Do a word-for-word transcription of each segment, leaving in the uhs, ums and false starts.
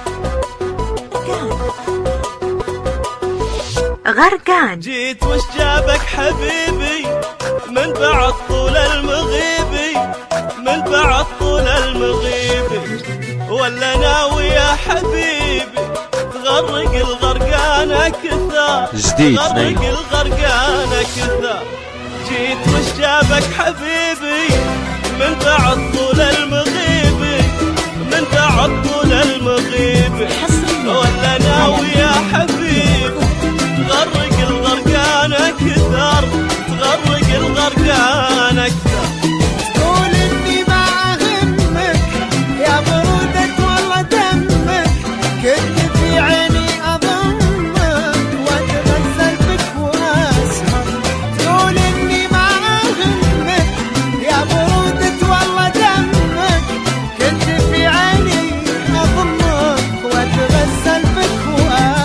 غرقان. جيت وش جابك حبيبي من بعد طول المغيبي، من بعد طول المغيبي، ولا ناوي يا حبيبي تغرق الغرقانة كثار، تغرق الغرقانة كثار. جيت وش جابك حبيبي من بعد طول المغيبي، من بعد طول المغيبي، ولا ناوي يا حبيبي تغرق الغرقانة كثار، تغرق الغرقانة كثار. تقول اني ما اهمك يا برودة والله دمك، كنت في عيني اضمك واتغزل بك واسهر. تقول اني ما اهمك يا برودة والله دمك، كنت في عيني اضمك واتغزل بك واسهر.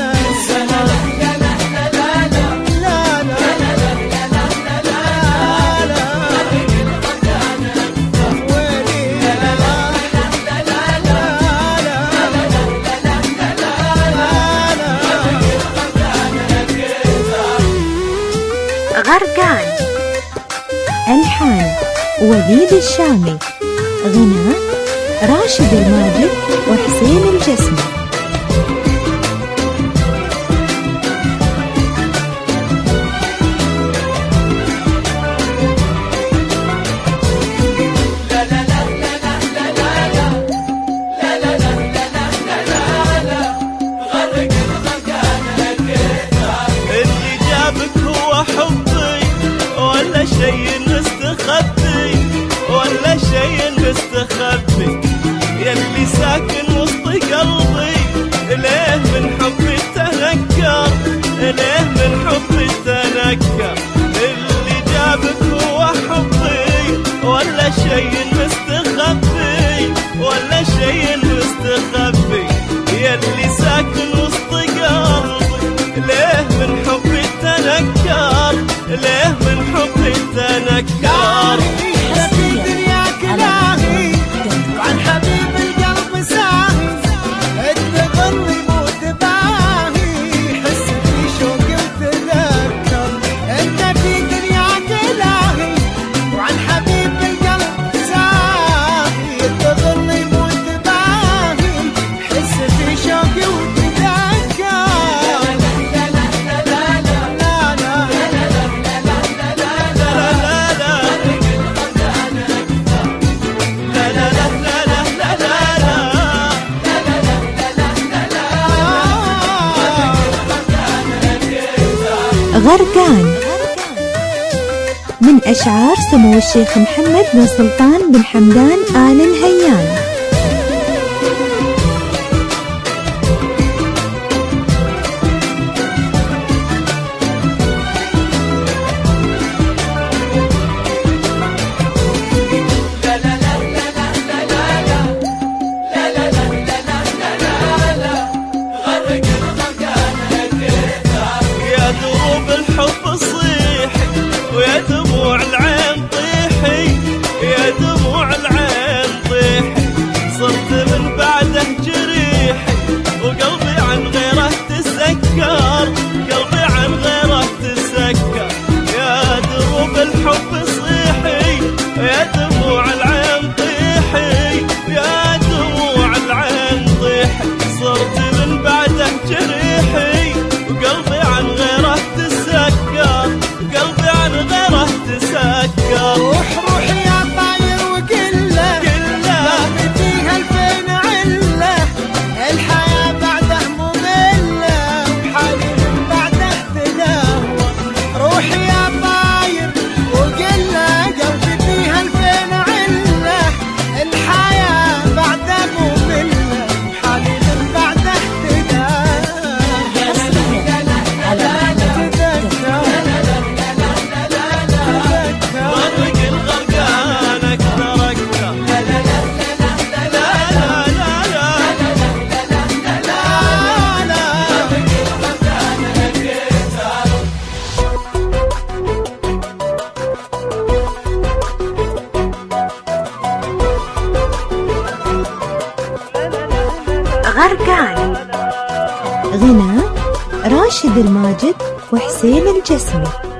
غرقان. ألحان وليد الشامي، غناء راشد الماجد وحسين الجسمي. اللي جابك هو حبي ولا شيء مستخبي، ولا شيء مستخبي، يلي ساكن وسط قلبي، ليه من حبي تنكر، ليه من حبي تنكر. اللي جابك هو حبي ولا شيء مستخبي، ولا شيء مستخبي، يلي ساكن وسط قلبي، ليه من حبي تنكر، ليه من حبي تنكر. في دنياك لاهي وعن حبيب القلب ساهي، اتغري موت باهي، حس في شوقي وتذكر. انت في دنياك لاهي وعن حبيب القلب ساهي، اتغري موت باهي، حس في شوقي وتذكر. غرقان من أشعار سمو الشيخ محمد بن سلطان بن حمدان آل نهيان. يا دروب الحب صيحي ويا دموع العين طيحي، يا دموع العين طيحي، غرقان. غناء راشد الماجد وحسين الجسمي.